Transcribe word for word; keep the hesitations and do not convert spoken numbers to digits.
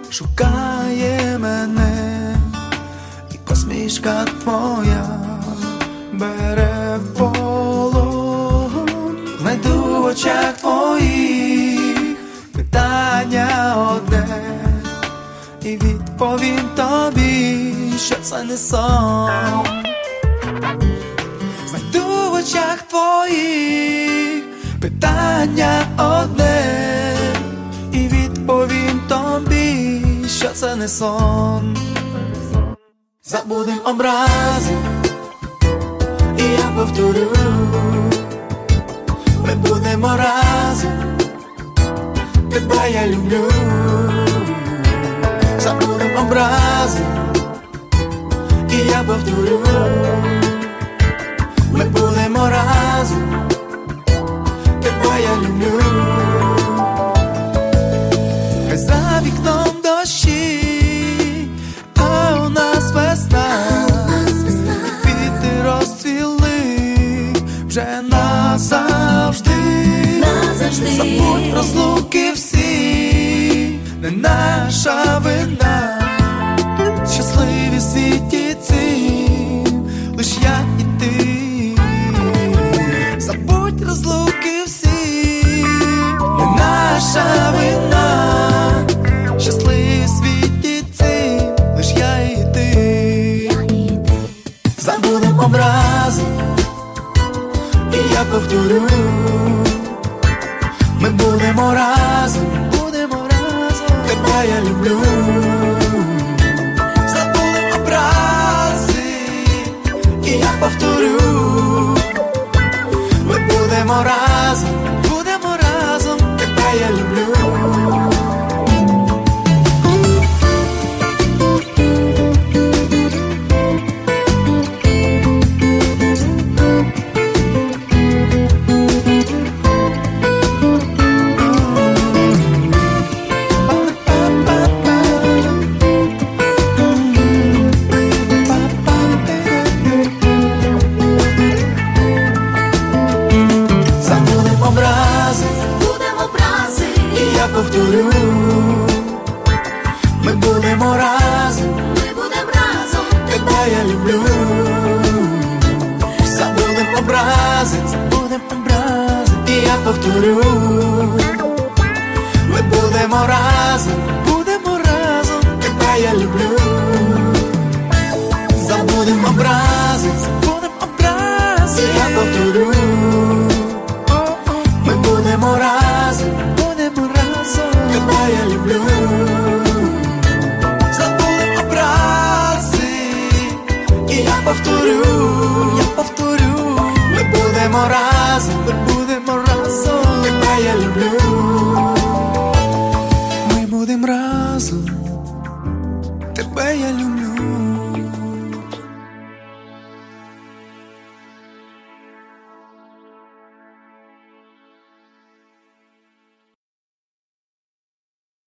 шукає мене, і посмішка твоя бере в полон. Знайду в очах твоїх питання одне, і відповім тобі, що це не сон. Знайду в очах твоїх питання одне, і відповім тобі, що це не сон. Забудем образи, і я повторю, ми будемо разом, тебе я люблю. Забудем образи, і я повторю, ми будемо разом, тебе я люблю. Хай за вікном дощі, а у нас весна, і квіти розцвіли вже назавжди. Забудь розлуки всі, не наша вина, щасливі в світі цим, лиш я і ти. Забудь розлуки всі, не наша вина, щасливі в світі цим, лиш я і ти. Забудем образи, і я повторю, ми будемо разом, будемо разом, тебе я люблю. Забудем образи, і я повторю, ми будемо разом, будемо разом, тебе я люблю. Я повторю, ми будемо разом, ми будемо разом, тебе я люблю. Забудем образи, забудем образи, і я повторю, ми будемо разом, будемо разом, тебе я люблю. Забудем образи, забудем образи, і я повторю, ми будемо разом, будемо разом, тебе я люблю. Забудем образи, і я повторю,